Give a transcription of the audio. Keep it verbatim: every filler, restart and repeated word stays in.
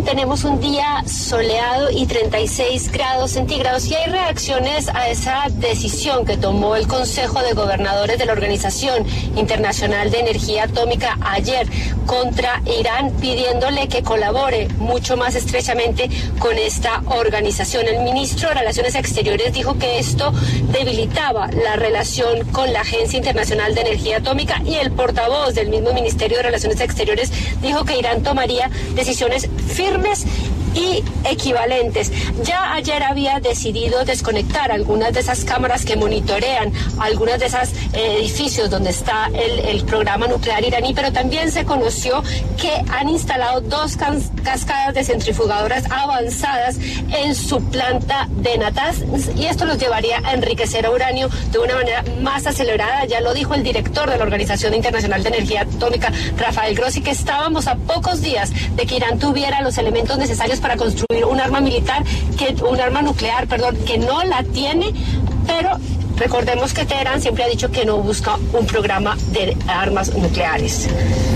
tenemos un día soleado y treinta y seis grados centígrados, y hay reacciones a esa decisión que tomó el Consejo de Gobernadores de la Organización Internacional de Energía Atómica ayer contra Irán, pidiéndole que colabore mucho más estrechamente con esta organización. El ministro de Relaciones Exteriores dijo que esto debilitaba la relación con la Agencia Internacional de Energía Atómica, y el portavoz del mismo Ministerio de Relaciones Exteriores dijo que Irán tomaría decisiones firmes y equivalentes. Ya ayer había decidido desconectar algunas de esas cámaras que monitorean algunos de esos eh, edificios donde está el, el programa nuclear iraní, pero también se conoció que han instalado dos cas cascadas de centrifugadoras avanzadas en su planta de Natanz, y esto los llevaría a enriquecer uranio de una manera más acelerada. Ya lo dijo el director de la Organización Internacional de Energía Atómica, Rafael Grossi, que estábamos a pocos días de que Irán tuviera los elementos necesarios para construir un arma militar, que un arma nuclear, perdón, que no la tiene, pero recordemos que Teherán siempre ha dicho que no busca un programa de armas nucleares.